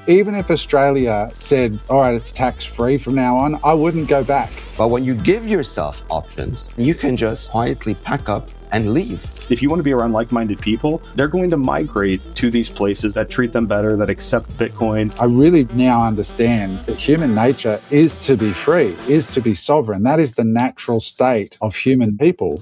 Even if Australia said, all right, it's tax-free from now on, I wouldn't go back. But when you give yourself options, you can just quietly pack up and leave. If you want to be around like-minded people, they're going to migrate to these places that treat them better, that accept Bitcoin. I really now understand that human nature is to be free, is to be sovereign. That is the natural state of human people.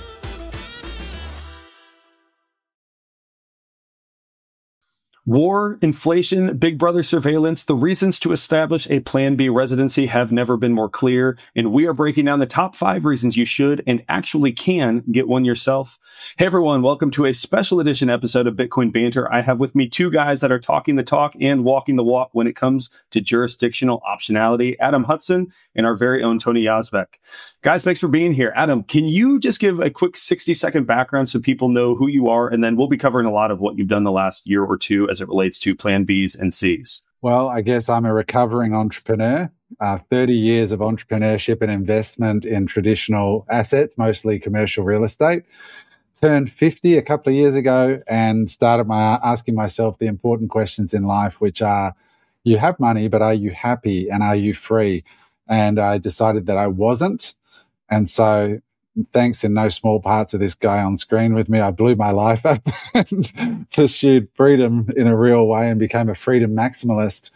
War, inflation, Big Brother surveillance, the reasons to establish a Plan B residency have never been more clear, and we are breaking down the top 5 reasons you should and actually can get one yourself. Hey everyone, welcome to a special edition episode of Bitcoin Banter. I have with me 2 guys that are talking the talk and walking the walk when it comes to jurisdictional optionality, Adam Hudson and our very own Tony Yazbek. Guys, thanks for being here. Adam, can you just give a quick 60-second background so people know who you are, and then we'll be covering a lot of what you've done the last year or two as it relates to Plan Bs and Cs? Well, I guess I'm a recovering entrepreneur. 30 years of entrepreneurship and investment in traditional assets, mostly commercial real estate. Turned 50 a couple of years ago and started asking myself the important questions in life, which are, you have money, but are you happy and are you free? And I decided that I wasn't. And so thanks in no small part to this guy on screen with me, I blew my life up and pursued freedom in a real way and became a freedom maximalist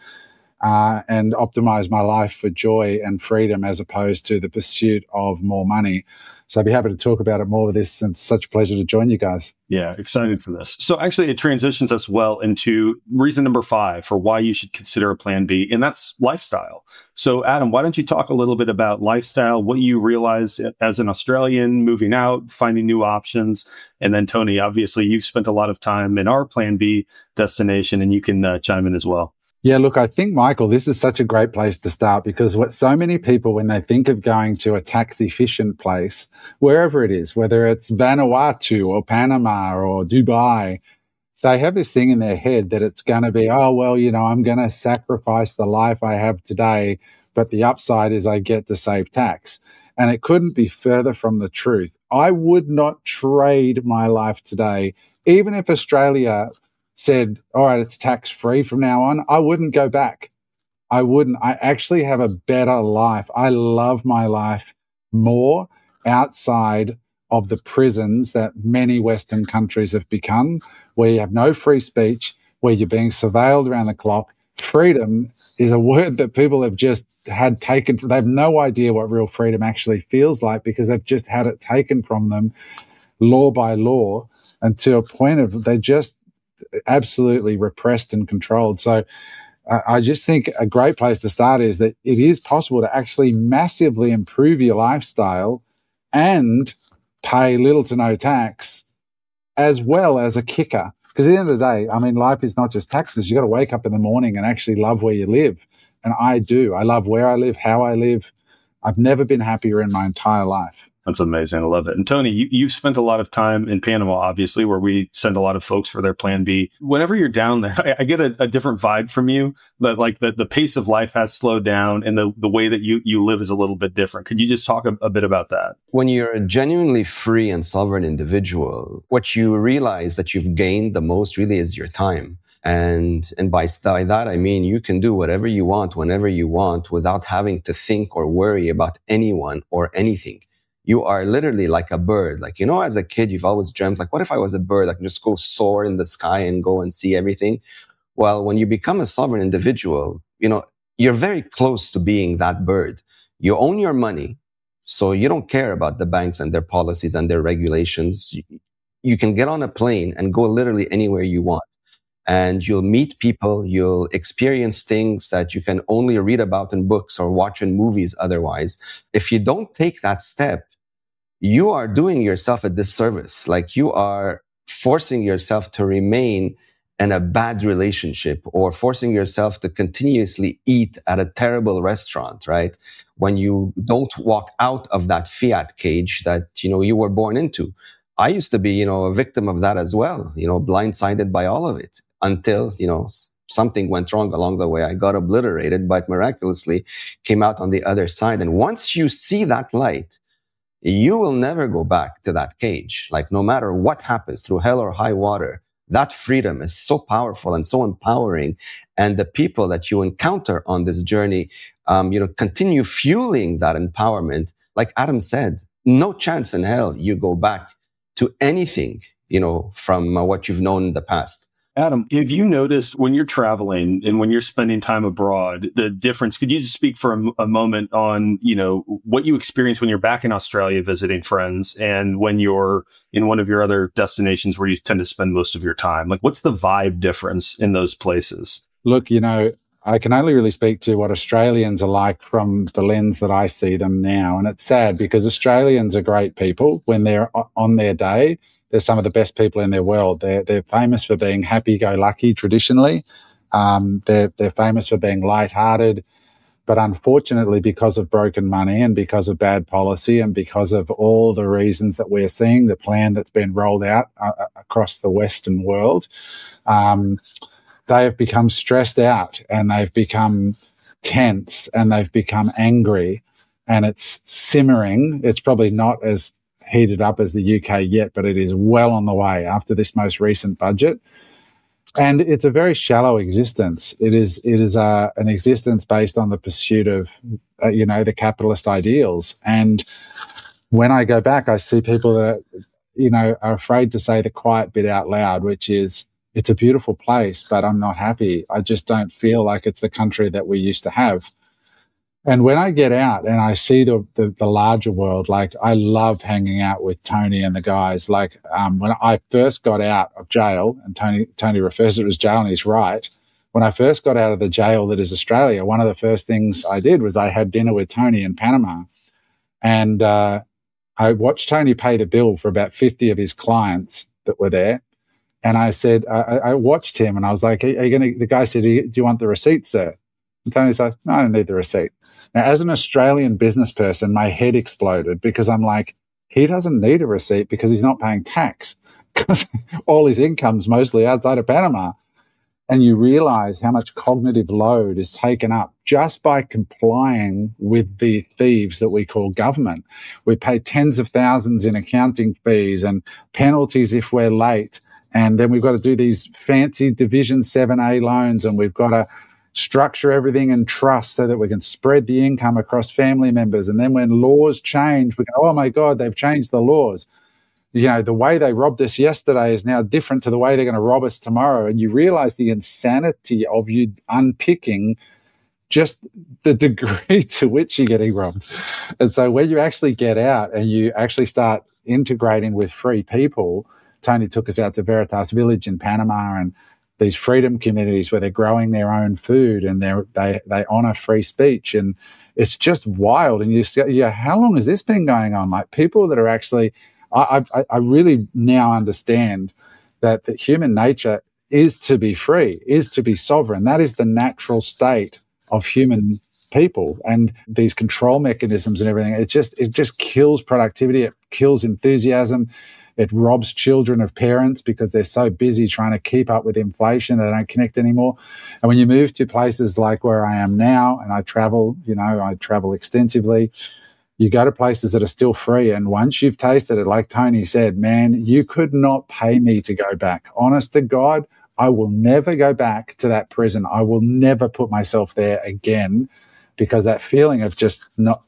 and optimized my life for joy and freedom as opposed to the pursuit of more money. So I'd be happy to talk about it more with this. And it's such a pleasure to join you guys. Yeah, excited for this. So actually it transitions us well into reason number 5 for why you should consider a Plan B, and that's lifestyle. So Adam, why don't you talk a little bit about lifestyle, what you realized as an Australian moving out, finding new options, and then Tony, obviously you've spent a lot of time in our Plan B destination and you can chime in as well. Yeah, look, I think, Michael, this is such a great place to start because what so many people, when they think of going to a tax efficient place, wherever it is, whether it's Vanuatu or Panama or Dubai, they have this thing in their head that it's going to be, oh, well, you know, I'm going to sacrifice the life I have today, but the upside is I get to save tax. And it couldn't be further from the truth. I would not trade my life today, even if Australia said, all right, it's tax-free from now on, I wouldn't go back. I wouldn't. I actually have a better life. I love my life more outside of the prisons that many Western countries have become, where you have no free speech, where you're being surveilled around the clock. Freedom is a word that people have just had taken. They have no idea what real freedom actually feels like because they've just had it taken from them law by law, and to a point of they just absolutely repressed and controlled. So I just think a great place to start is that it is possible to actually massively improve your lifestyle and pay little to no tax as well as a kicker. Because at the end of the day, I mean, life is not just taxes. You got to wake up in the morning and actually love where you live. And I do. I love where I live, how I live. I've never been happier in my entire life. That's amazing. I love it. And Tony, you've spent a lot of time in Panama, obviously, where we send a lot of folks for their Plan B. Whenever you're down there, I get a different vibe from you, but like the pace of life has slowed down and the way that you live is a little bit different. Could you just talk a bit about that? When you're a genuinely free and sovereign individual, what you realize that you've gained the most really is your time. And by that, I mean, you can do whatever you want, whenever you want, without having to think or worry about anyone or anything. You are literally like a bird. Like, you know, as a kid, you've always dreamt, like, what if I was a bird? I can just go soar in the sky and go and see everything. Well, when you become a sovereign individual, you know, you're very close to being that bird. You own your money, so you don't care about the banks and their policies and their regulations. You can get on a plane and go literally anywhere you want. And you'll meet people, you'll experience things that you can only read about in books or watch in movies otherwise. If you don't take that step, you are doing yourself a disservice. Like, you are forcing yourself to remain in a bad relationship or forcing yourself to continuously eat at a terrible restaurant, right? When you don't walk out of that fiat cage that, you know, you were born into. I used to be, you know, a victim of that as well, you know, blindsided by all of it until, you know, something went wrong along the way. I got obliterated, but miraculously came out on the other side. And once you see that light, you will never go back to that cage. Like, no matter what happens, through hell or high water, That freedom is so powerful and so empowering. And the people that you encounter on this journey, continue fueling that empowerment. Like Adam said, no chance in hell you go back to anything, from what you've known in the past. Adam, have you noticed when you're traveling and when you're spending time abroad, the difference? Could you just speak for a moment on, what you experience when you're back in Australia visiting friends and when you're in one of your other destinations where you tend to spend most of your time? Like, what's the vibe difference in those places? Look, I can only really speak to what Australians are like from the lens that I see them now. And it's sad because Australians are great people when they're on their day. They're some of the best people in their world. They're famous for being happy-go-lucky traditionally. They're famous for being lighthearted. But unfortunately, because of broken money and because of bad policy and because of all the reasons that we're seeing, the plan that's been rolled out across the Western world, they have become stressed out and they've become tense and they've become angry and it's simmering. It's probably not as heated up as the UK yet, but it is well on the way after this most recent budget. And it's a very shallow existence. It is an existence based on the pursuit of, the capitalist ideals. And when I go back, I see people that, are afraid to say the quiet bit out loud, which is, it's a beautiful place, but I'm not happy. I just don't feel like it's the country that we used to have. And when I get out and I see the larger world, like I love hanging out with Tony and the guys. Like when I first got out of jail, and Tony refers to it as jail, and he's right. When I first got out of the jail that is Australia, one of the first things I did was I had dinner with Tony in Panama. And I watched Tony pay the bill for about 50 of his clients that were there. And I said, I watched him and I was like, the guy said, do you want the receipt, sir? And Tony said, no, I don't need the receipt. Now, as an Australian business person, my head exploded because I'm like, he doesn't need a receipt because he's not paying tax because all his income's mostly outside of Panama. And you realize how much cognitive load is taken up just by complying with the thieves that we call government. We pay tens of thousands in accounting fees and penalties if we're late. And then we've got to do these fancy Division 7A loans and we've got to structure everything in trust so that we can spread the income across family members. And then when laws change, we go, oh my God, they've changed the laws. The way they robbed us yesterday is now different to the way they're going to rob us tomorrow. And you realize the insanity of you unpicking just the degree to which you're getting robbed. And so when you actually get out and you actually start integrating with free people, Tony took us out to Veritas Village in Panama and these freedom communities where they're growing their own food and they honor free speech. And it's just wild. And you say, how long has this been going on? Like people that are actually, I really now understand that human nature is to be free, is to be sovereign. That is the natural state of human people. And these control mechanisms and everything, it just kills productivity. It kills enthusiasm. It robs children of parents because they're so busy trying to keep up with inflation they don't connect anymore. And when you move to places like where I am now, and I travel extensively, you go to places that are still free. And once you've tasted it, like Tony said, man, you could not pay me to go back. Honest to God, I will never go back to that prison. I will never put myself there again because that feeling of just not,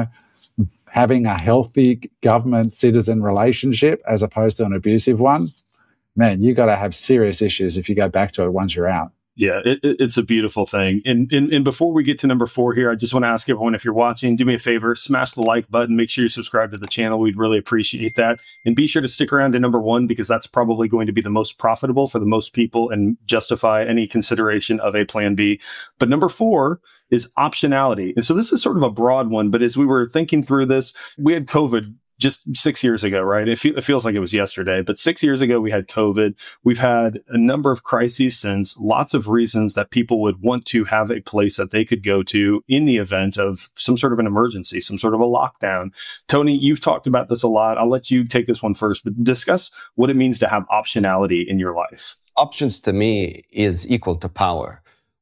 having a healthy government-citizen relationship as opposed to an abusive one, man, you got to have serious issues if you go back to it once you're out. Yeah, it's a beautiful thing. And before we get to number 4 here, I just want to ask everyone, if you're watching, do me a favor, smash the like button. Make sure you subscribe to the channel. We'd really appreciate that. And be sure to stick around to number 1 because that's probably going to be the most profitable for the most people and justify any consideration of a plan B. But number 4 is optionality. And so this is sort of a broad one, but as we were thinking through this, we had COVID just 6 years ago, right? It feels like it was yesterday, but 6 years ago, we had COVID. We've had a number of crises since, lots of reasons that people would want to have a place that they could go to in the event of some sort of an emergency, some sort of a lockdown. Tony, you've talked about this a lot. I'll let you take this one first, but discuss what it means to have optionality in your life. Options to me is equal to power.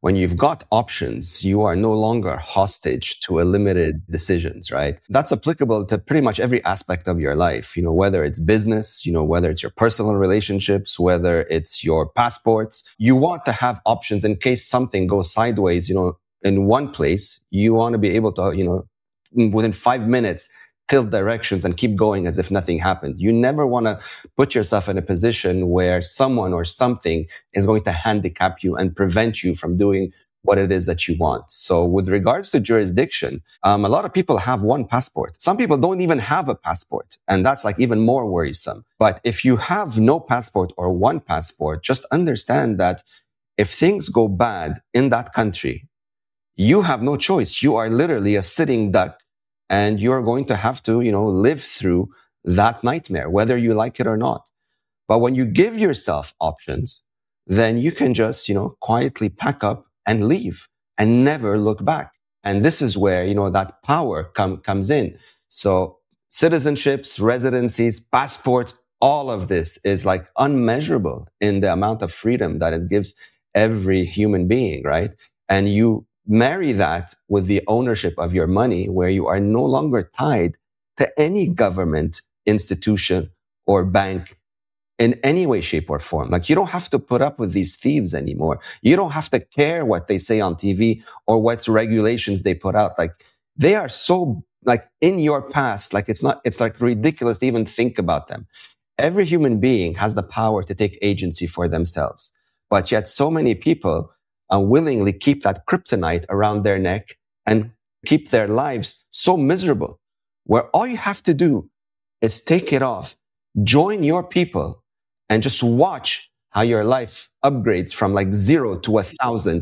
when you've got options, you are no longer hostage to a limited decisions, right? That's applicable to pretty much every aspect of your life, whether it's business, whether it's your personal relationships, whether it's your passports. You want to have options in case something goes sideways, in one place. You want to be able to, within 5 minutes, tilt directions and keep going as if nothing happened. You never want to put yourself in a position where someone or something is going to handicap you and prevent you from doing what it is that you want. So with regards to jurisdiction, a lot of people have one passport. Some people don't even have a passport, and that's like even more worrisome. But if you have no passport or one passport, just understand that if things go bad in that country, you have no choice. You are literally a sitting duck, and you're going to have to, live through that nightmare, whether you like it or not. But when you give yourself options, then you can just, quietly pack up and leave and never look back. And this is where, that power comes in. So citizenships, residencies, passports, all of this is like unmeasurable in the amount of freedom that it gives every human being, right? And you marry that with the ownership of your money, where you are no longer tied to any government institution or bank in any way, shape, or form. Like, you don't have to put up with these thieves anymore. You don't have to care what they say on TV or what regulations they put out. Like, they are so in your past, it's like ridiculous to even think about them. Every human being has the power to take agency for themselves. But yet so many people willingly keep that kryptonite around their neck and keep their lives so miserable, where all you have to do is take it off, join your people, and just watch how your life upgrades from 0 to 1,000,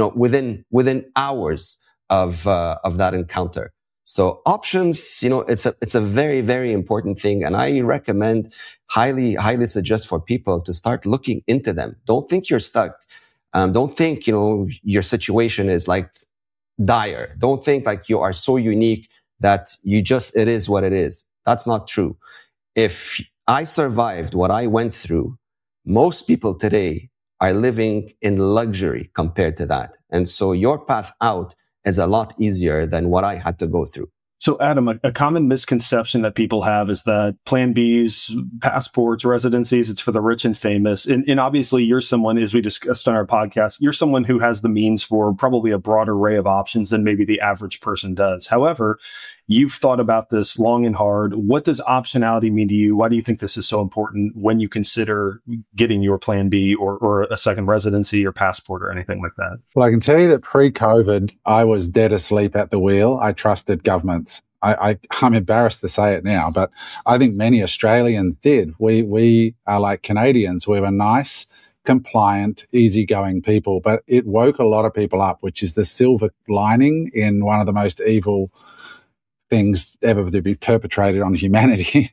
within hours of that encounter. So options, it's a very, very important thing. And I recommend, highly suggest for people to start looking into them. Don't think you're stuck. Don't think, your situation is dire. Don't think you are so unique that it is what it is. That's not true. If I survived what I went through, most people today are living in luxury compared to that. And so your path out is a lot easier than what I had to go through. So, Adam, a common misconception that people have is that Plan Bs, passports, residencies, it's for the rich and famous. And obviously, you're someone, as we discussed on our podcast, you're someone who has the means for probably a broad array of options than maybe the average person does. However, you've thought about this long and hard. What does optionality mean to you? Why do you think this is so important when you consider getting your Plan B or a second residency or passport or anything like that? Well, I can tell you that pre-COVID, I was dead asleep at the wheel. I trusted governments. I'm embarrassed to say it now, but I think many Australians did. We are like Canadians. We were nice, compliant, easygoing people, but it woke a lot of people up, which is the silver lining in one of the most evil things ever to be perpetrated on humanity.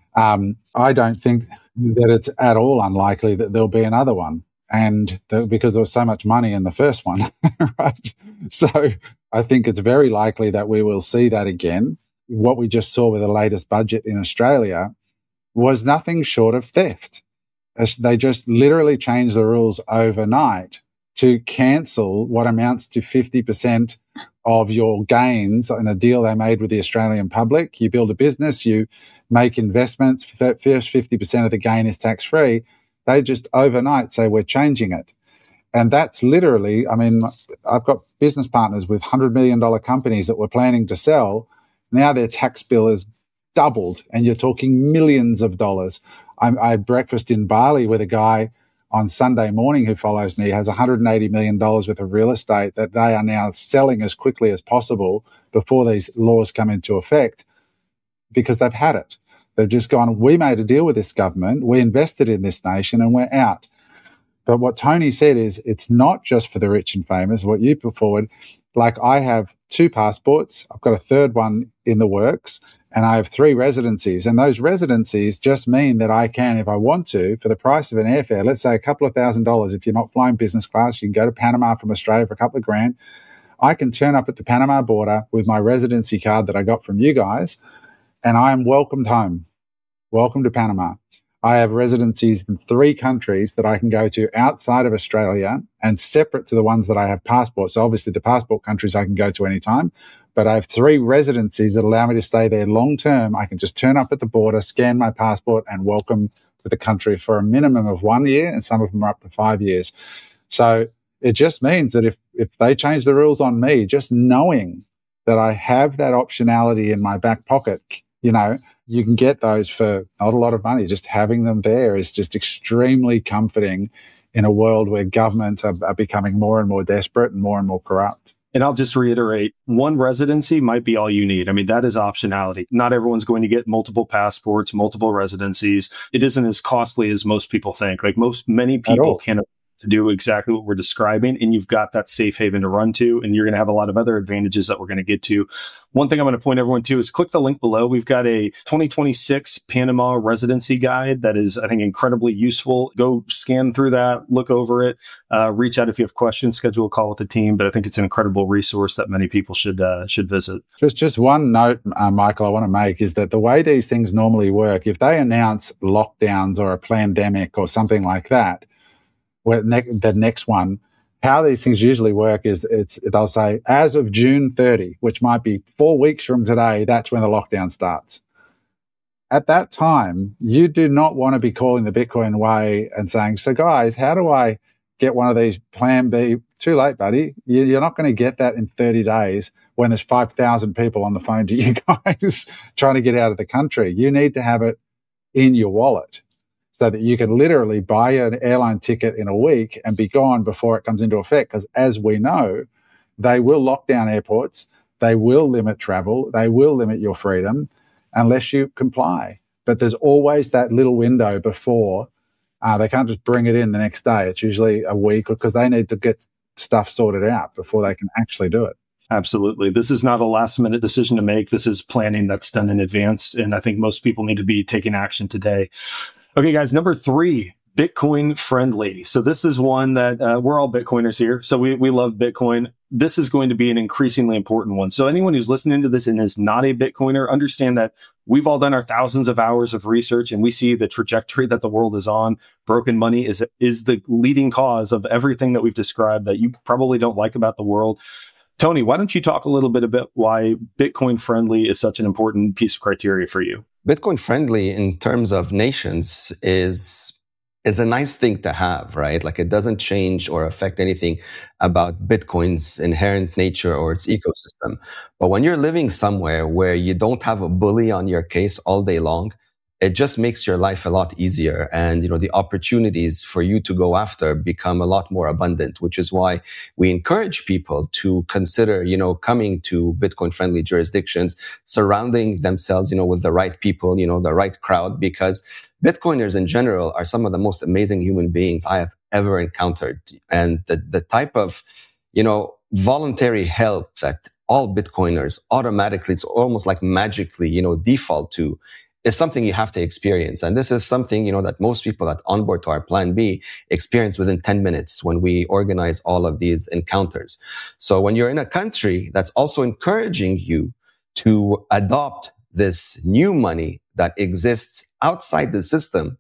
I don't think that it's at all unlikely that there'll be another one, and because there was so much money in the first one, right? So I think it's very likely that we will see that again. What we just saw with the latest budget in Australia was nothing short of theft. They just literally changed the rules overnight to cancel what amounts to 50% of your gains in a deal they made with the Australian public. You build a business, you make investments, first 50% of the gain is tax-free. They just overnight say, we're changing it. And that's literally, I've got business partners with $100 million companies that were planning to sell. Now their tax bill is doubled, and you're talking millions of dollars. I had breakfast in Bali with a guy on Sunday morning who follows me, has $180 million worth of real estate that they are now selling as quickly as possible before these laws come into effect, because they've had it. They've just gone, we made a deal with this government, we invested in this nation, and we're out. But what Tony said is, it's not just for the rich and famous, what you put forward. I have 2 passports, I've got a third one in the works, and I have 3 residencies. And those residencies just mean that I can, if I want to, for the price of an airfare, let's say a couple of $1,000s, if you're not flying business class, you can go to Panama from Australia for a couple of grand. I can turn up at the Panama border with my residency card that I got from you guys, and I am welcomed home. Welcome to Panama. I have residencies in 3 countries that I can go to outside of Australia and separate to the ones that I have passports. So obviously the passport countries I can go to anytime, but I have 3 residencies that allow me to stay there long term. I can just turn up at the border, scan my passport, and welcome to the country for a minimum of 1 year, and some of them are up to 5 years. So it just means that if they change the rules on me, just knowing that I have that optionality in my back pocket, you know, you can get those for not a lot of money. Just having them there is just extremely comforting in a world where governments are becoming more and more desperate and more corrupt. And I'll just reiterate, 1 residency might be all you need. I mean, that is optionality. Not everyone's going to get multiple passports, multiple residencies. It isn't as costly as most people think. Like many people can't to do exactly what we're describing, and you've got that safe haven to run to, and you're going to have a lot of other advantages that we're going to get to. One thing I'm going to point everyone to is click the link below. We've got a 2026 Panama residency guide that is, I think, incredibly useful. Go scan through that, look over it, reach out if you have questions, schedule a call with the team. But I think it's an incredible resource that many people should visit. Just one note, Michael, I want to make is that the way these things normally work, if they announce lockdowns or a pandemic or something like that, the next one, how these things usually work is they'll say, as of June 30, which might be 4 weeks from today, that's when the lockdown starts. At that time, you do not want to be calling the Bitcoin way and saying, so guys, how do I get one of these plan B? Too late, buddy. You're not going to get that in 30 days when there's 5,000 people on the phone to you guys trying to get out of the country. You need to have it in your wallet, so that you can literally buy an airline ticket in a week and be gone before it comes into effect. Because as we know, they will lock down airports, they will limit travel, they will limit your freedom unless you comply. But there's always that little window before. They can't just bring it in the next day. It's usually a week because they need to get stuff sorted out before they can actually do it. Absolutely. This is not a last minute decision to make. This is planning that's done in advance. And I think most people need to be taking action today. Okay, guys, number 3, Bitcoin friendly. So this is one that we're all Bitcoiners here. So we love Bitcoin. This is going to be an increasingly important one. So anyone who's listening to this and is not a Bitcoiner, understand that we've all done our thousands of hours of research and we see the trajectory that the world is on. Broken money is the leading cause of everything that we've described that you probably don't like about the world. Tony, why don't you talk a little bit about why Bitcoin friendly is such an important piece of criteria for you? Bitcoin friendly in terms of nations is a nice thing to have, right? Like it doesn't change or affect anything about Bitcoin's inherent nature or its ecosystem. But when you're living somewhere where you don't have a bully on your case all day long, it just makes your life a lot easier. And, the opportunities for you to go after become a lot more abundant, which is why we encourage people to consider, coming to Bitcoin friendly jurisdictions, surrounding themselves, with the right people, the right crowd, because Bitcoiners in general are some of the most amazing human beings I have ever encountered. And the type of, voluntary help that all Bitcoiners automatically, it's almost like magically, default to, is something you have to experience. And this is something, that most people that onboard to our Plan B experience within 10 minutes when we organize all of these encounters. So when you're in a country that's also encouraging you to adopt this new money that exists outside the system,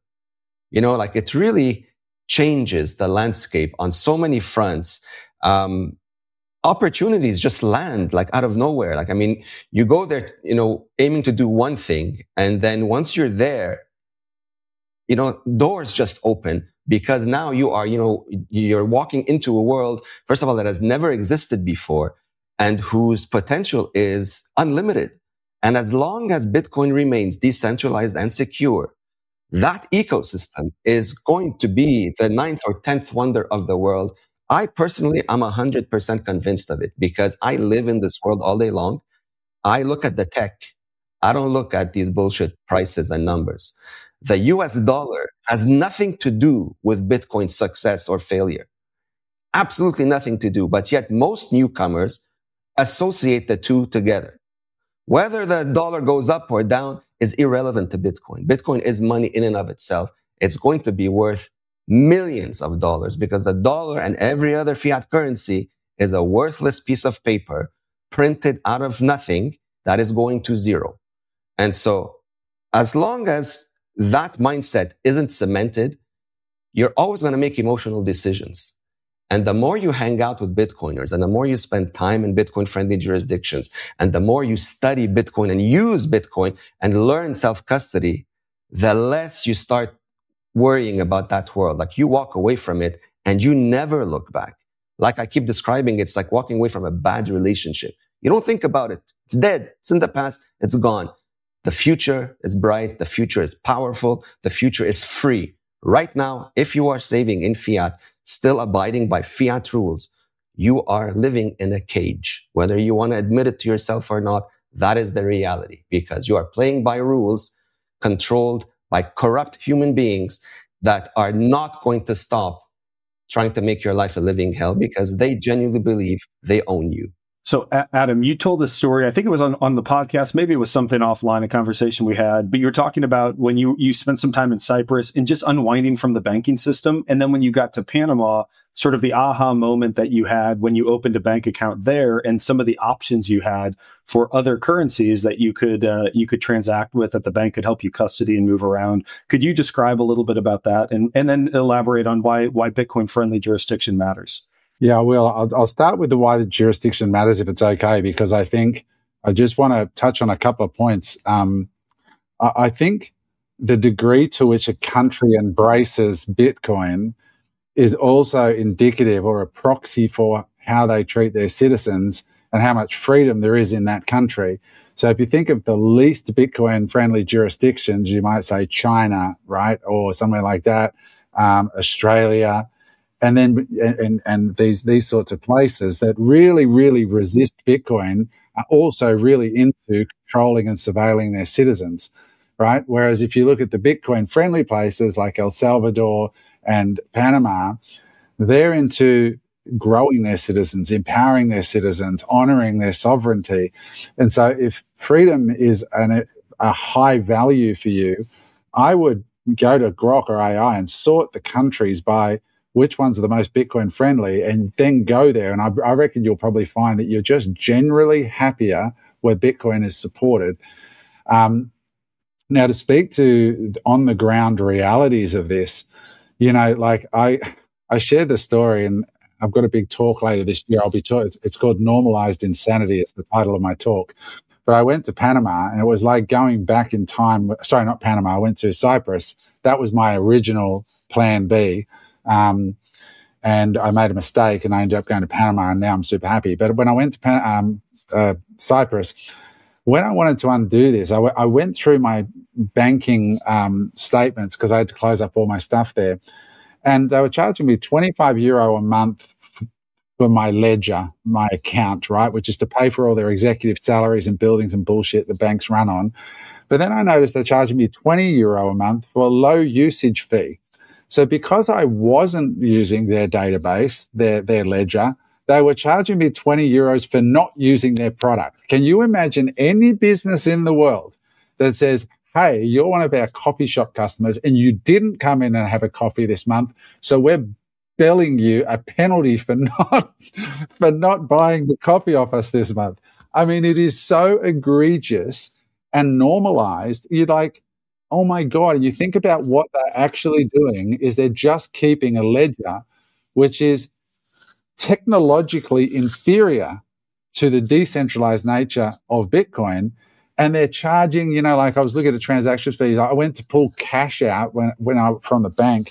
it really changes the landscape on so many fronts. Opportunities just land like out of nowhere. You go there, aiming to do one thing. And then once you're there, doors just open because now you are, you're walking into a world, first of all, that has never existed before and whose potential is unlimited. And as long as Bitcoin remains decentralized and secure, that ecosystem is going to be the 9th or 10th wonder of the world. I personally am 100% convinced of it because I live in this world all day long. I look at the tech. I don't look at these bullshit prices and numbers. The US dollar has nothing to do with Bitcoin's success or failure. Absolutely nothing to do. But yet most newcomers associate the two together. Whether the dollar goes up or down is irrelevant to Bitcoin. Bitcoin is money in and of itself. It's going to be worth millions of dollars because the dollar and every other fiat currency is a worthless piece of paper printed out of nothing that is going to zero. And so as long as that mindset isn't cemented, you're always going to make emotional decisions. And the more you hang out with Bitcoiners and the more you spend time in Bitcoin-friendly jurisdictions and the more you study Bitcoin and use Bitcoin and learn self-custody, the less you start worrying about that world. Like you walk away from it and you never look back. Like I keep describing, it's like walking away from a bad relationship. You don't think about it. It's dead. It's in the past. It's gone. The future is bright. The future is powerful. The future is free. Right now, if you are saving in fiat, still abiding by fiat rules, you are living in a cage. Whether you want to admit it to yourself or not, that is the reality, because you are playing by rules controlled by corrupt human beings that are not going to stop trying to make your life a living hell because they genuinely believe they own you. So, Adam, you told this story. I think it was on the podcast. Maybe it was something offline, a conversation we had. But you were talking about when you spent some time in Cyprus and just unwinding from the banking system. And then when you got to Panama, sort of the aha moment that you had when you opened a bank account there and some of the options you had for other currencies that you could transact with, that the bank could help you custody and move around. Could you describe a little bit about that and then elaborate on why Bitcoin-friendly jurisdiction matters? Yeah, well, I'll start with why the jurisdiction matters, if it's okay, because I think I just want to touch on a couple of points. I think the degree to which a country embraces Bitcoin is also indicative or a proxy for how they treat their citizens and how much freedom there is in that country. So if you think of the least Bitcoin-friendly jurisdictions, you might say China, right, or somewhere like that, Australia. And then, and these sorts of places that really, really resist Bitcoin are also really into controlling and surveilling their citizens, right? Whereas if you look at the Bitcoin-friendly places like El Salvador and Panama, they're into growing their citizens, empowering their citizens, honoring their sovereignty. And so if freedom is a high value for you, I would go to Grok or AI and sort the countries by which ones are the most Bitcoin friendly, and then go there. And I reckon you'll probably find that you're just generally happier where Bitcoin is supported. Now, to speak to on the ground realities of this, you know, like I shared the story, and I've got a big talk later this year. It's called Normalized Insanity. It's the title of my talk. But I went to Panama, and it was like going back in time. Sorry, not Panama. I went to Cyprus. That was my original plan B. And I made a mistake and I ended up going to Panama, and now I'm super happy. But when I went to Cyprus, when I wanted to undo this, I went through my banking statements because I had to close up all my stuff there. And they were charging me €25 a month for my ledger, my account, right, which is to pay for all their executive salaries and buildings and bullshit the banks run on. But then I noticed they're charging me €20 a month for a low usage fee. So because I wasn't using their database, their ledger, they were charging me €20 for not using their product. Can you imagine any business in the world that says, hey, you're one of our coffee shop customers and you didn't come in and have a coffee this month, so we're billing you a penalty for not buying the coffee off us this month? I mean, it is so egregious and normalized. You're like, oh my God. And you think about what they're actually doing is they're just keeping a ledger which is technologically inferior to the decentralized nature of Bitcoin. And they're charging, you know, like I was looking at transaction fees. I went to pull cash out when I from the bank,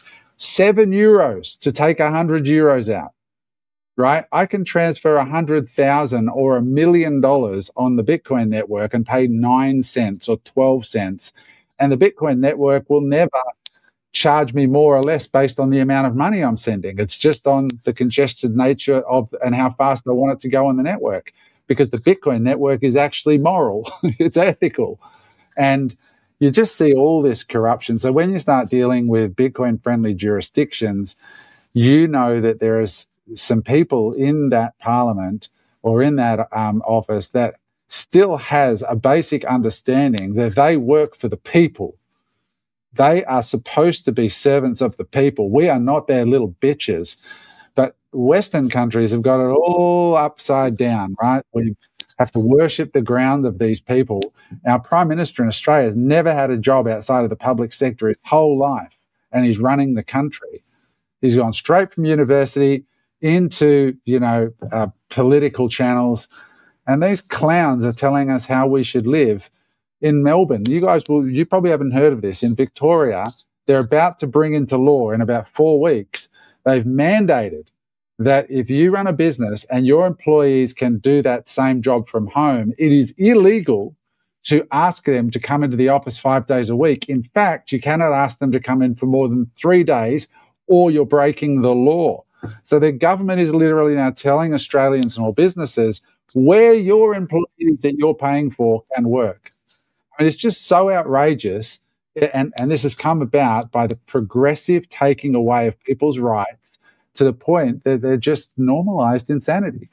€7 to take €100 out, right? I can transfer 100,000 or $1 million on the Bitcoin network and pay 9 cents or 12 cents. And the Bitcoin network will never charge me more or less based on the amount of money I'm sending. It's just on the congested nature of and how fast I want it to go on the network, because the Bitcoin network is actually moral. It's ethical. And you just see all this corruption. So when you start dealing with Bitcoin-friendly jurisdictions, you know that there is some people in that parliament or in that office that still has a basic understanding that they work for the people. They are supposed to be servants of the people. We are not their little bitches. But Western countries have got it all upside down, right? have to worship the ground of these people. Our Prime Minister in Australia has never had a job outside of the public sector his whole life, and he's running the country. He's gone straight from university into, political channels, and these clowns are telling us how we should live. In Melbourne, you probably haven't heard of this. In Victoria, they're about to bring into law in about 4 weeks. They've mandated that if you run a business and your employees can do that same job from home, it is illegal to ask them to come into the office 5 days a week. In fact, you cannot ask them to come in for more than 3 days, or you're breaking the law. So the government is literally now telling Australian small businesses where your employees that you're paying for can work. I mean, it's just so outrageous. And this has come about by the progressive taking away of people's rights to the point that they're just normalized insanity.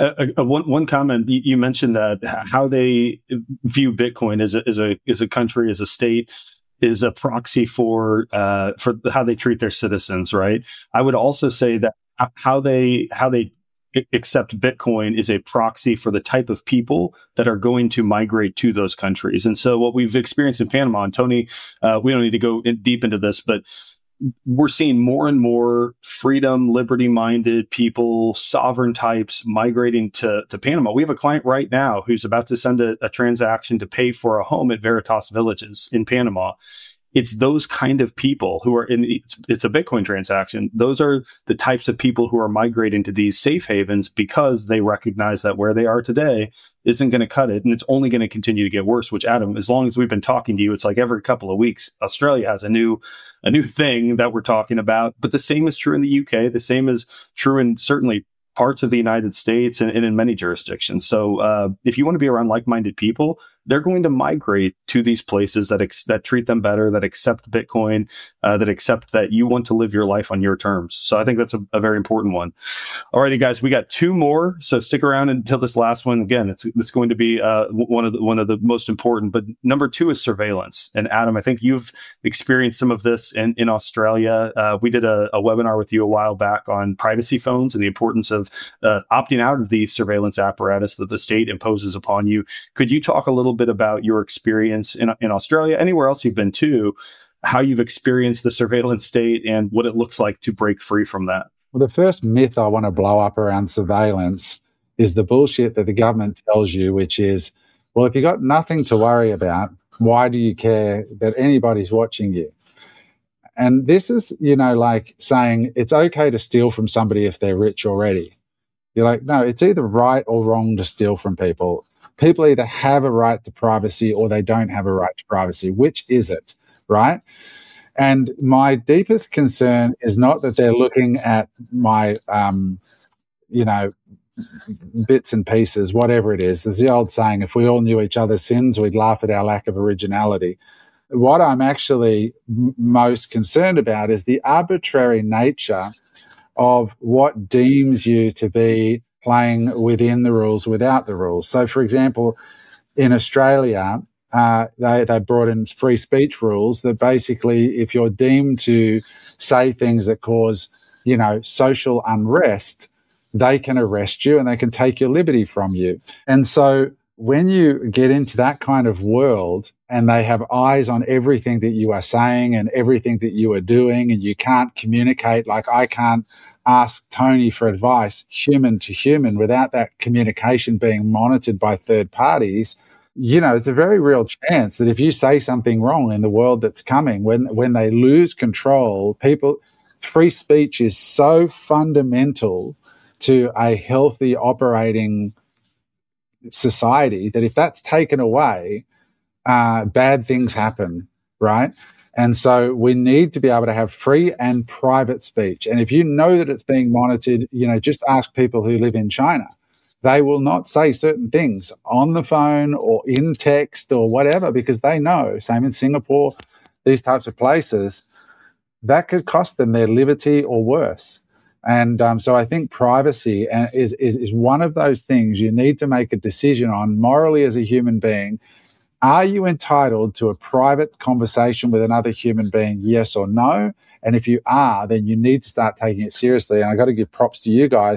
One comment you mentioned that how they view Bitcoin as a country, as a state, is a proxy for how they treat their citizens, right? I would also say that how they accept Bitcoin is a proxy for the type of people that are going to migrate to those countries. And so what we've experienced in Panama, and Tony, we don't need to go deep into this, but we're seeing more and more freedom, liberty-minded people, sovereign types migrating to Panama. We have a client right now who's about to send a transaction to pay for a home at Veritas Villages in Panama. It's those kind of people who are it's a Bitcoin transaction. Those are the types of people who are migrating to these safe havens because they recognize that where they are today isn't going to cut it. And it's only going to continue to get worse, which, Adam, as long as we've been talking to you, it's like every couple of weeks, Australia has a new thing that we're talking about. But the same is true in the UK. The same is true in certainly parts of the United States and in many jurisdictions. So if you want to be around like-minded people, they're going to migrate to these places that treat them better, that accept Bitcoin, that accept that you want to live your life on your terms. So I think that's a very important one. All righty, guys, we got 2 more. So stick around until this last one. Again, it's going to be one of the most important. But number 2 is surveillance. And Adam, I think you've experienced some of this in Australia. We did a webinar with you a while back on privacy phones and the importance of opting out of the surveillance apparatus that the state imposes upon you. Could you talk a little bit about your experience in Australia, anywhere else you've been to, how you've experienced the surveillance state and what it looks like to break free from that? Well, the first myth I want to blow up around surveillance is the bullshit that the government tells you, which is, well, if you've got nothing to worry about, why do you care that anybody's watching you? And this is, like saying it's okay to steal from somebody if they're rich already. You're like, no, it's either right or wrong to steal from people. People either have a right to privacy or they don't have a right to privacy. Which is it, right? And my deepest concern is not that they're looking at my, bits and pieces, whatever it is. There's the old saying, if we all knew each other's sins, we'd laugh at our lack of originality. What I'm actually most concerned about is the arbitrary nature of what deems you to be playing within the rules, without the rules. So, for example, in Australia, they brought in free speech rules that basically, if you're deemed to say things that cause, social unrest, they can arrest you and they can take your liberty from you. And so when you get into that kind of world and they have eyes on everything that you are saying and everything that you are doing, and you can't communicate, like I can't ask Tony for advice human to human without that communication being monitored by third parties, it's a very real chance that if you say something wrong in the world that's coming, when they lose control, free speech is so fundamental to a healthy operating society that if that's taken away, bad things happen, right? And so we need to be able to have free and private speech. And if you know that it's being monitored, just ask people who live in China. They will not say certain things on the phone or in text or whatever because they know, same in Singapore, these types of places, that could cost them their liberty or worse. And so I think privacy is one of those things you need to make a decision on morally as a human being. Are you entitled to a private conversation with another human being, yes or no? And if you are, then you need to start taking it seriously. And I got to give props to you guys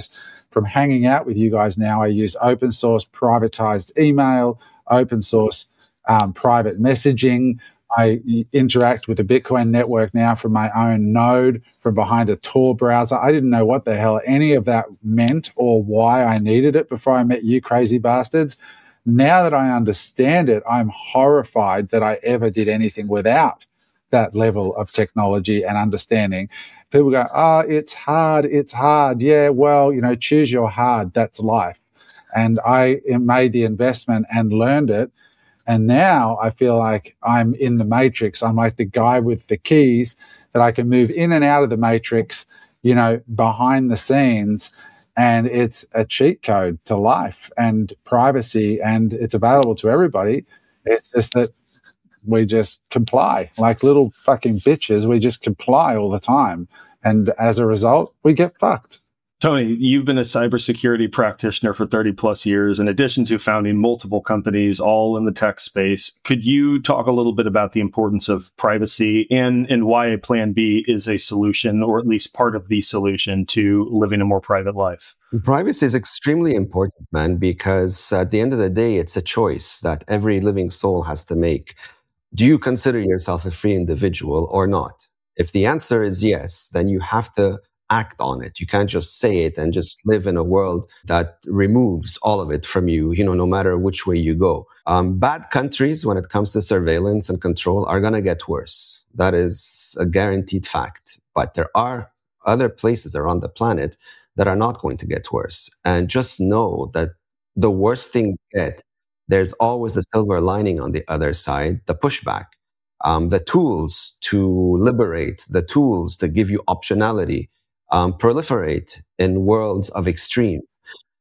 from hanging out with you guys now, I use open source privatized email, open source private messaging. I interact with the Bitcoin network now from my own node, from behind a Tor browser. I didn't know what the hell any of that meant or why I needed it before I met you crazy bastards. Now that I understand it, I'm horrified that I ever did anything without that level of technology and understanding. People go, oh, it's hard. Yeah, well, choose your hard. That's life. And I made the investment and learned it. And now I feel like I'm in the matrix. I'm like the guy with the keys that I can move in and out of the matrix, behind the scenes. And it's a cheat code to life and privacy, and it's available to everybody. It's just that we just comply like little fucking bitches. We just comply all the time. And as a result, we get fucked. Tony, you've been a cybersecurity practitioner for 30 plus years, in addition to founding multiple companies, all in the tech space. Could you talk a little bit about the importance of privacy and why a plan B is a solution, or at least part of the solution to living a more private life? Privacy is extremely important, man, because at the end of the day, it's a choice that every living soul has to make. Do you consider yourself a free individual or not? If the answer is yes, then you have to act on it. You can't just say it and just live in a world that removes all of it from you, no matter which way you go. Bad countries, when it comes to surveillance and control, are going to get worse. That is a guaranteed fact. But there are other places around the planet that are not going to get worse. And just know that the worse things get, there's always a silver lining on the other side, the pushback. The tools to liberate, the tools to give you optionality, proliferate in worlds of extremes.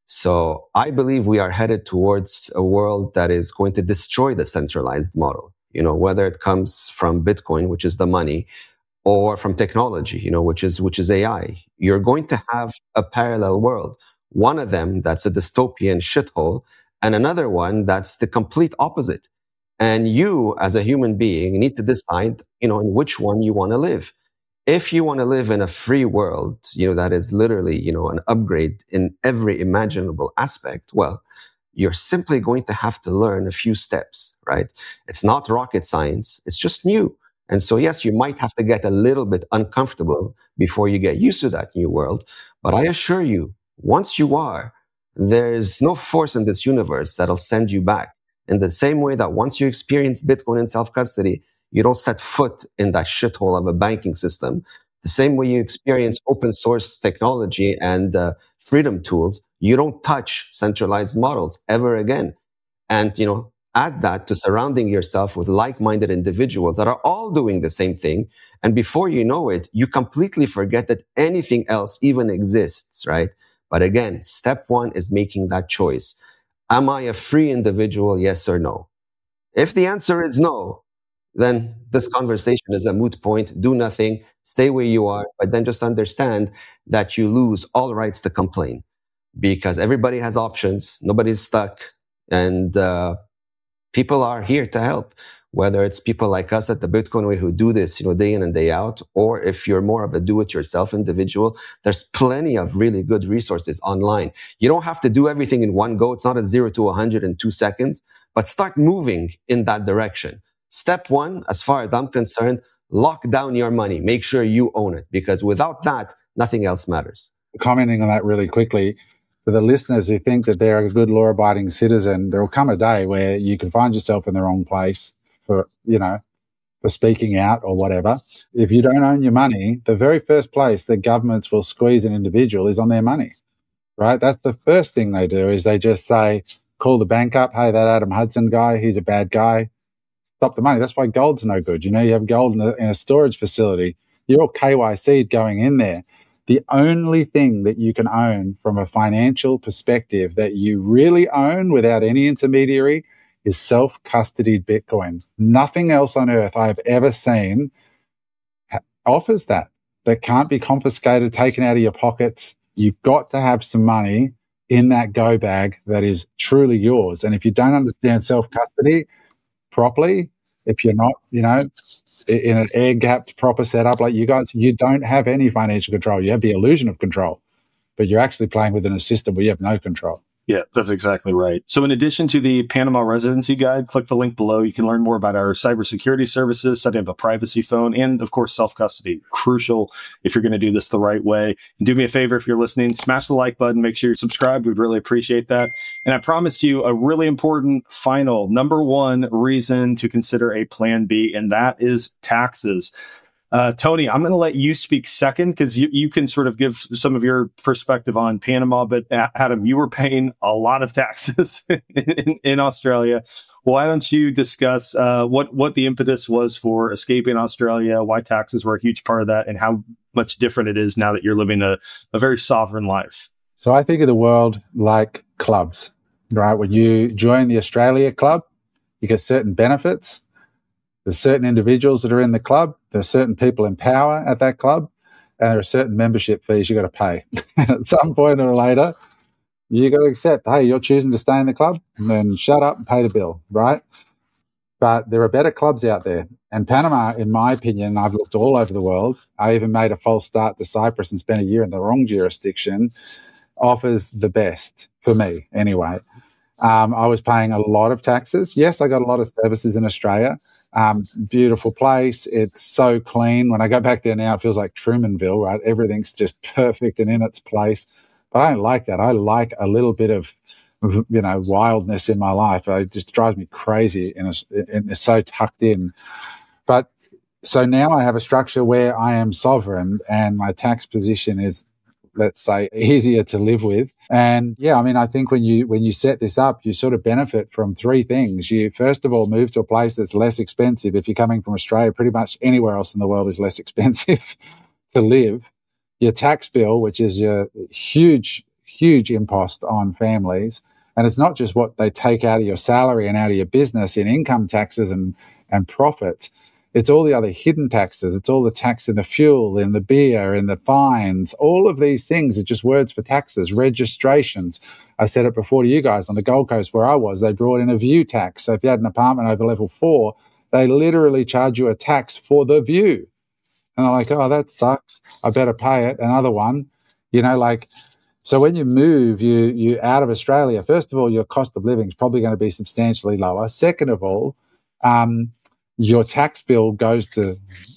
So I believe we are headed towards a world that is going to destroy the centralized model, whether it comes from Bitcoin, which is the money, or from technology, which is AI. You're going to have a parallel world. One of them that's a dystopian shithole, and another one that's the complete opposite. And you, as a human being, need to decide, in which one you want to live. If you want to live in a free world, that is literally, an upgrade in every imaginable aspect, well, you're simply going to have to learn a few steps, right? It's not rocket science. It's just new. And so, yes, you might have to get a little bit uncomfortable before you get used to that new world. But I assure you, once you are, there's no force in this universe that'll send you back. In the same way that once you experience Bitcoin in self-custody, you don't set foot in that shithole of a banking system. The same way you experience open source technology and freedom tools, you don't touch centralized models ever again. And, add that to surrounding yourself with like-minded individuals that are all doing the same thing. And before you know it, you completely forget that anything else even exists, right? But again, step one is making that choice. Am I a free individual, yes or no? If the answer is no, then this conversation is a moot point. Do nothing, stay where you are, but then just understand that you lose all rights to complain because everybody has options, nobody's stuck, and people are here to help. Whether it's people like us at the Bitcoin Way who do this, day in and day out, or if you're more of a do-it-yourself individual, there's plenty of really good resources online. You don't have to do everything in one go. It's not a 0 to 100 in 2 seconds, but start moving in that direction. Step one, as far as I'm concerned, lock down your money. Make sure you own it, because without that, nothing else matters. Commenting on that really quickly, for the listeners who think that they're a good law-abiding citizen, there will come a day where you can find yourself in the wrong place for speaking out or whatever. If you don't own your money, the very first place that governments will squeeze an individual is on their money, right? That's the first thing they do, is they just say, call the bank up. Hey, that Adam Hudson guy, he's a bad guy. Stop the money. That's why gold's no good. You have gold in a storage facility. You're all KYC'd going in there. The only thing that you can own from a financial perspective that you really own without any intermediary is self-custodied Bitcoin. Nothing else on earth I've ever seen offers that can't be confiscated, taken out of your pockets. You've got to have some money in that go bag that is truly yours. And if you don't understand self-custody properly, if you're not, in an air-gapped proper setup like you guys, you don't have any financial control. You have the illusion of control but you're actually playing within a system where you have no control. Yeah, that's exactly right. So in addition to the Panama Residency Guide, click the link below. You can learn more about our cybersecurity services, setting up a privacy phone, and of course, self-custody. Crucial if you're going to do this the right way. And do me a favor, if you're listening, smash the like button. Make sure you're subscribed. We'd really appreciate that. And I promised you a really important final number one reason to consider a plan B, and that is taxes. Tony, I'm going to let you speak second because you can sort of give some of your perspective on Panama. But Adam, you were paying a lot of taxes in Australia. Why don't you discuss what the impetus was for escaping Australia, why taxes were a huge part of that, and how much different it is now that you're living a very sovereign life? So I think of the world like clubs, right? When you join the Australia club, you get certain benefits. There's certain individuals that are in the club. There's certain people in power at that club, and there are certain membership fees you got to pay. At some point or later, you got to accept, hey, you're choosing to stay in the club, and then shut up and pay the bill, right? But there are better clubs out there. And Panama, in my opinion, I've looked all over the world. I even made a false start to Cyprus and spent a year in the wrong jurisdiction, offers the best for me anyway. I was paying a lot of taxes. Yes, I got a lot of services in Australia. Beautiful place. It's so clean. When I go back there now, it feels like Trumanville, right? Everything's just perfect and in its place. But I don't like that. I like a little bit of, wildness in my life. It just drives me crazy and it's so tucked in. But so now I have a structure where I am sovereign and my tax position is, let's say, easier to live with. And yeah, I mean, I think when you set this up, you sort of benefit from three things. You first of all move to a place that's less expensive. If you're coming from Australia, pretty much anywhere else in the world is less expensive to live. Your tax bill, which is your huge impost on families. And it's not just what they take out of your salary and out of your business in income taxes and profits. It's all the other hidden taxes. It's all the tax in the fuel, in the beer, in the fines. All of these things are just words for taxes, registrations. I said it before to you guys on the Gold Coast where I was, they brought in a view tax. So if you had an apartment over level 4, they literally charge you a tax for the view. And I'm like, oh, that sucks. I better pay it. Another one, so when you move, you out of Australia, first of all, your cost of living is probably going to be substantially lower. Second of all, your tax bill goes to,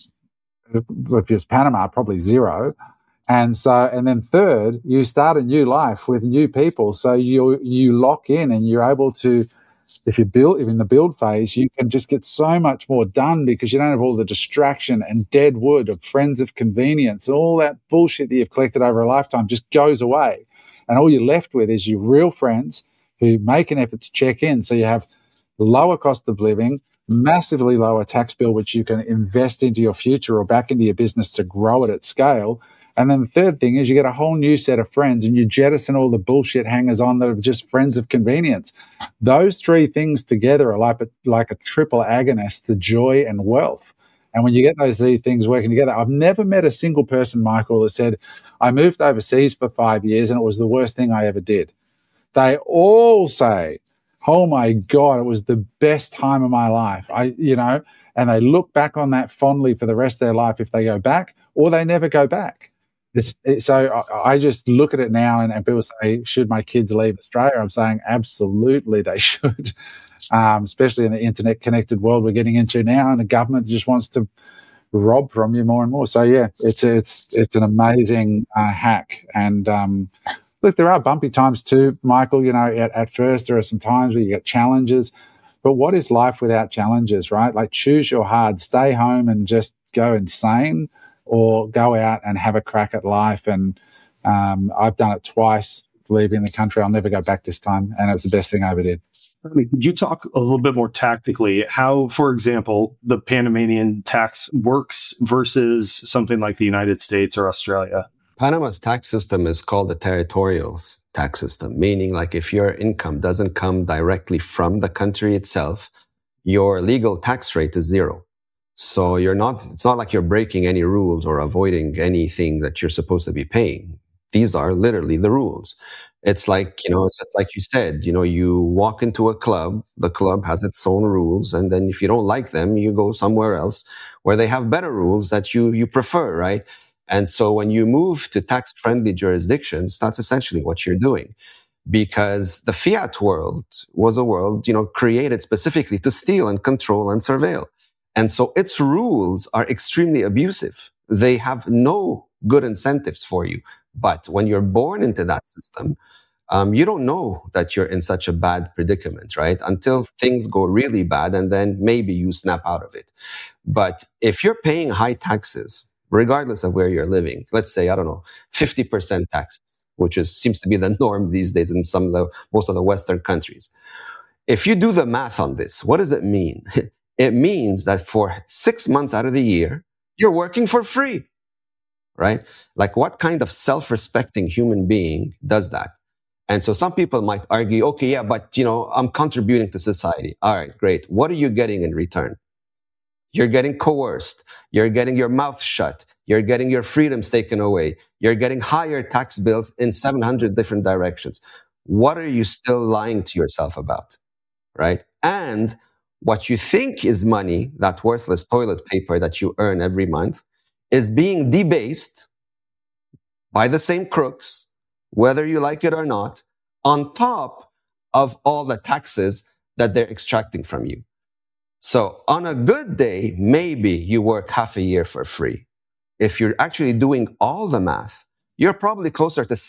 if it's Panama, probably zero. And then third, you start a new life with new people. So you lock in and you're able to, if you're in the build phase, you can just get so much more done because you don't have all the distraction and dead wood of friends of convenience and all that bullshit that you've collected over a lifetime just goes away. And all you're left with is your real friends who make an effort to check in. So you have lower cost of living, massively lower tax bill, which you can invest into your future or back into your business to grow it at scale. And then the third thing is you get a whole new set of friends and you jettison all the bullshit hangers on that are just friends of convenience. Those three things together are like a triple agonist to joy and wealth. And when you get those three things working together, I've never met a single person, Michael, that said, I moved overseas for 5 years and it was the worst thing I ever did. They all say, oh my God, it was the best time of my life. And they look back on that fondly for the rest of their life if they go back, or they never go back. So I just look at it now and people say, should my kids leave Australia? I'm saying absolutely they should, especially in the internet connected world we're getting into now, and the government just wants to rob from you more and more. So yeah, it's an amazing hack. And look, there are bumpy times too, Michael. At first there are some times where you get challenges, but what is life without challenges, right? Like choose your hard, stay home and just go insane, or go out and have a crack at life. And I've done it twice, leaving the country. I'll never go back this time. And it was the best thing I ever did. Could you talk a little bit more tactically how, for example, the Panamanian tax works versus something like the United States or Australia? Panama's tax system is called the territorial tax system, meaning like if your income doesn't come directly from the country itself, your legal tax rate is zero. So it's not like you're breaking any rules or avoiding anything that you're supposed to be paying. These are literally the rules. It's like, it's like you said, you walk into a club, the club has its own rules. And then if you don't like them, you go somewhere else where they have better rules that you prefer, right? And so when you move to tax-friendly jurisdictions, that's essentially what you're doing. Because the fiat world was a world, created specifically to steal and control and surveil. And so its rules are extremely abusive. They have no good incentives for you. But when you're born into that system, you don't know that you're in such a bad predicament, right? Until things go really bad, and then maybe you snap out of it. But if you're paying high taxes, regardless of where you're living, let's say, 50% taxes, which seems to be the norm these days in most of the Western countries. If you do the math on this, what does it mean? It means that for 6 months out of the year, you're working for free, right? Like, what kind of self-respecting human being does that? And so some people might argue, okay, yeah, but I'm contributing to society. All right, great. What are you getting in return? You're getting coerced. You're getting your mouth shut. You're getting your freedoms taken away. You're getting higher tax bills in 700 different directions. What are you still lying to yourself about, right? And what you think is money, that worthless toilet paper that you earn every month, is being debased by the same crooks, whether you like it or not, on top of all the taxes that they're extracting from you. So on a good day, maybe you work half a year for free. If you're actually doing all the math, you're probably closer to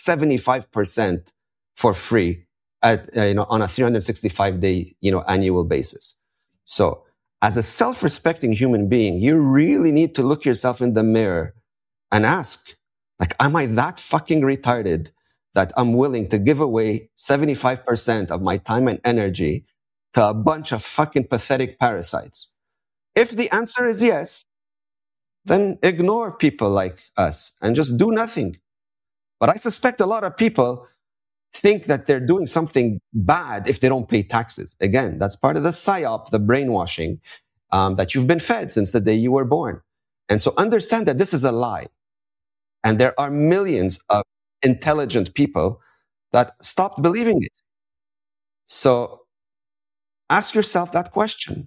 75% for free on a 365-day annual basis. So as a self-respecting human being, you really need to look yourself in the mirror and ask, like, am I that fucking retarded that I'm willing to give away 75% of my time and energy to a bunch of fucking pathetic parasites? If the answer is yes, then ignore people like us and just do nothing. But I suspect a lot of people think that they're doing something bad if they don't pay taxes. Again, that's part of the psyop, the brainwashing that you've been fed since the day you were born. And so understand that this is a lie. And there are millions of intelligent people that stopped believing it. So ask yourself that question.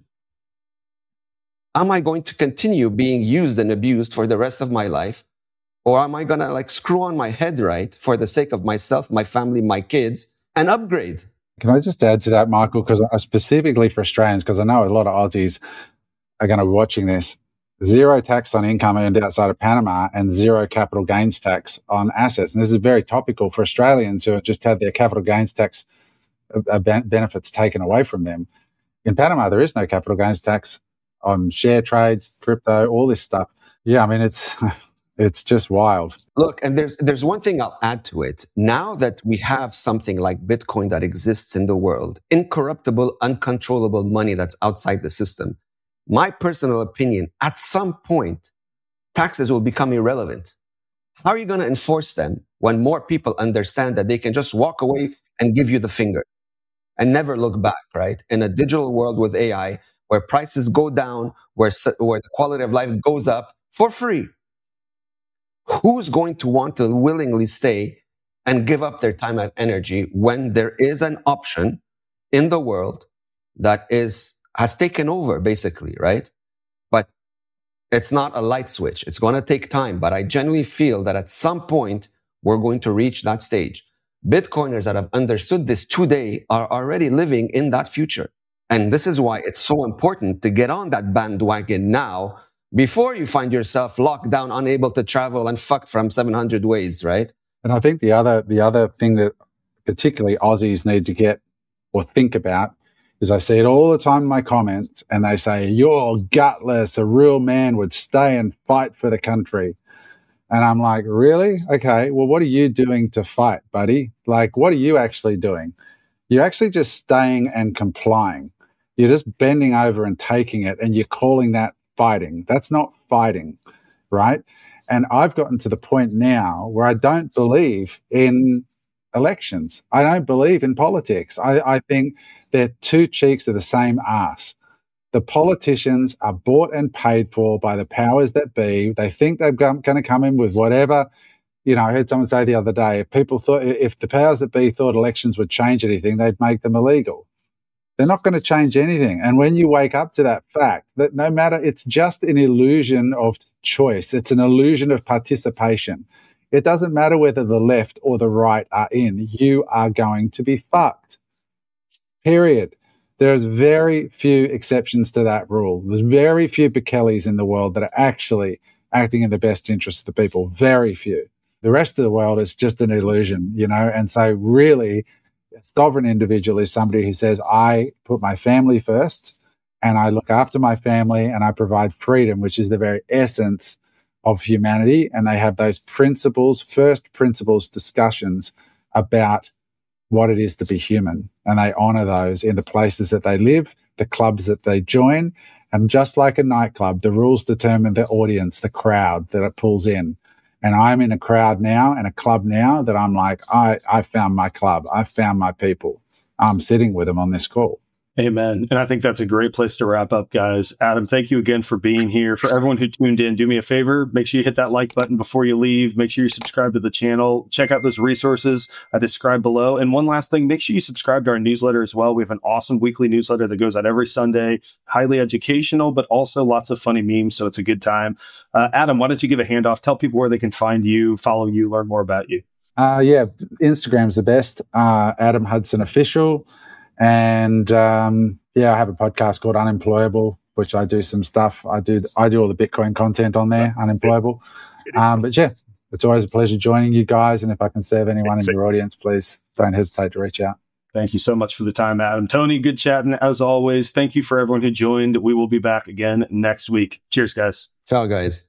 Am I going to continue being used and abused for the rest of my life? Or am I going to screw on my head right for the sake of myself, my family, my kids, and upgrade? Can I just add to that, Michael? Because specifically for Australians, because I know a lot of Aussies are going to be watching this. Zero tax on income earned outside of Panama and zero capital gains tax on assets. And this is very topical for Australians who have just had their capital gains tax benefits taken away from them. In Panama, there is no capital gains tax on share trades, crypto, all this stuff. Yeah, I mean, it's just wild. Look, and there's one thing I'll add to it. Now that we have something like Bitcoin that exists in the world, incorruptible, uncontrollable money that's outside the system, my personal opinion, at some point, taxes will become irrelevant. How are you going to enforce them when more people understand that they can just walk away and give you the finger and never look back, right? In a digital world with AI, where prices go down, where the quality of life goes up for free, who's going to want to willingly stay and give up their time and energy when there is an option in the world that has taken over, basically, right? But it's not a light switch. It's going to take time. But I genuinely feel that at some point, we're going to reach that stage. Bitcoiners that have understood this today are already living in that future. And this is why it's so important to get on that bandwagon now before you find yourself locked down, unable to travel, and fucked from 700 ways, right? And I think the other thing that particularly Aussies need to get or think about is, I see it all the time in my comments, and they say, "You're gutless. A real man would stay and fight for the country." And I'm like, really? Okay, well, what are you doing to fight, buddy? Like, what are you actually doing? You're actually just staying and complying. You're just bending over and taking it, and you're calling that fighting. That's not fighting, right? And I've gotten to the point now where I don't believe in elections. I don't believe in politics. I think they're two cheeks of the same ass. The politicians are bought and paid for by the powers that be. They think they're going to come in with whatever. I heard someone say the other day, if the powers that be thought elections would change anything, they'd make them illegal. They're not going to change anything. And when you wake up to that fact that no matter, it's just an illusion of choice. It's an illusion of participation. It doesn't matter whether the left or the right are in. You are going to be fucked. Period. There's very few exceptions to that rule. There's very few Bukellis in the world that are actually acting in the best interest of the people. Very few. The rest of the world is just an illusion, you know? And so really, a sovereign individual is somebody who says, I put my family first and I look after my family and I provide freedom, which is the very essence of humanity. And they have those principles, first principles discussions about what it is to be human. And they honor those in the places that they live, the clubs that they join. And just like a nightclub, the rules determine the audience, the crowd that it pulls in. And I'm in a crowd now and a club now that I'm like, I found my club. I found my people. I'm sitting with them on this call. Amen. And I think that's a great place to wrap up, guys. Adam, thank you again for being here. For everyone who tuned in, do me a favor. Make sure you hit that like button before you leave. Make sure you subscribe to the channel. Check out those resources I described below. And one last thing, make sure you subscribe to our newsletter as well. We have an awesome weekly newsletter that goes out every Sunday, highly educational, but also lots of funny memes. So it's a good time. Adam, why don't you give a handoff? Tell people where they can find you, follow you, learn more about you. Yeah, Instagram's the best. Adam Hudson Official. And I have a podcast called Unemployable, which I do some stuff. I do all the Bitcoin content on there, Unemployable. But yeah, it's always a pleasure joining you guys. And if I can serve anyone in your audience, please don't hesitate to reach out. Thank you so much for the time, Adam. Tony, good chatting as always. Thank you for everyone who joined. We will be back again next week. Cheers, guys. Ciao, guys.